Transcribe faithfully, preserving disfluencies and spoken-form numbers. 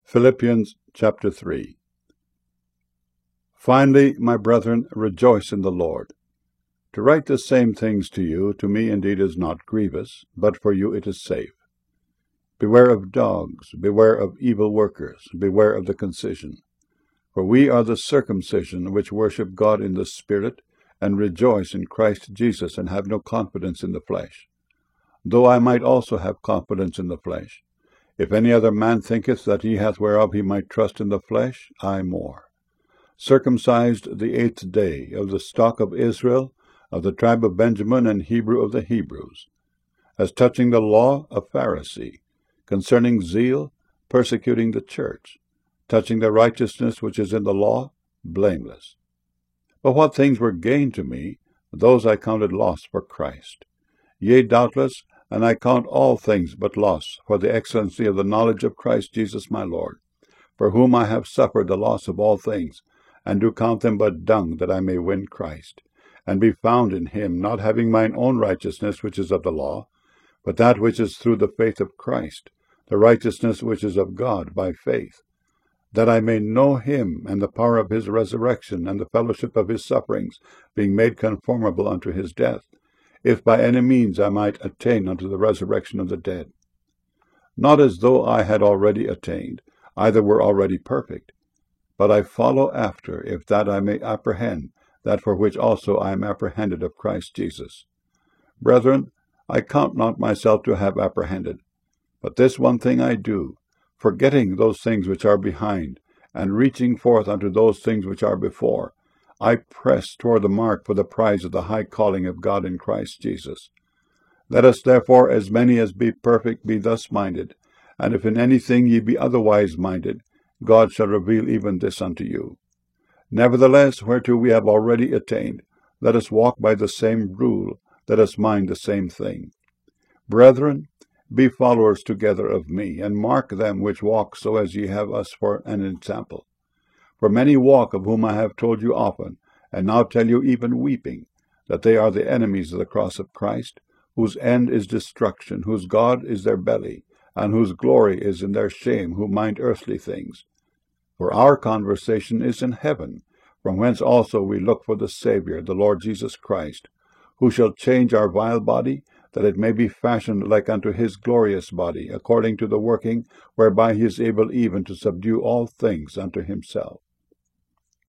Philippians chapter three. Finally, my brethren, rejoice in the Lord. To write the same things to you, to me indeed is not grievous, but for you it is safe. Beware of dogs, beware of evil workers, beware of the concision. For we are the circumcision which worship God in the Spirit, and rejoice in Christ Jesus, and have no confidence in the flesh. Though I might also have confidence in the flesh. If any other man thinketh that he hath whereof he might trust in the flesh, I more. Circumcised the eighth day, of the stock of Israel, of the tribe of Benjamin, and Hebrew of the Hebrews. As touching the law, a Pharisee. Concerning zeal, persecuting the church. Touching the righteousness which is in the law, blameless. But what things were gain to me, those I counted loss for Christ. Yea, doubtless, and I count all things but loss, for the excellency of the knowledge of Christ Jesus my Lord, for whom I have suffered the loss of all things, and do count them but dung, that I may win Christ, and be found in him, not having mine own righteousness which is of the law, but that which is through the faith of Christ, the righteousness which is of God by faith, that I may know him, and the power of his resurrection, and the fellowship of his sufferings, being made conformable unto his death, if by any means I might attain unto the resurrection of the dead. Not as though I had already attained, either were already perfect, but I follow after, if that I may apprehend that for which also I am apprehended of Christ Jesus. Brethren, I count not myself to have apprehended, but this one thing I do, forgetting those things which are behind, and reaching forth unto those things which are before, I press toward the mark for the prize of the high calling of God in Christ Jesus. Let us therefore, as many as be perfect, be thus minded, and if in anything ye be otherwise minded, God shall reveal even this unto you. Nevertheless, whereto we have already attained, let us walk by the same rule, let us mind the same thing. Brethren, be followers together of me, and mark them which walk so as ye have us for an example. For many walk, of whom I have told you often, and now tell you even weeping, that they are the enemies of the cross of Christ, whose end is destruction, whose God is their belly, and whose glory is in their shame, who mind earthly things. For our conversation is in heaven, from whence also we look for the Saviour, the Lord Jesus Christ, who shall change our vile body, that it may be fashioned like unto his glorious body, according to the working whereby he is able even to subdue all things unto himself.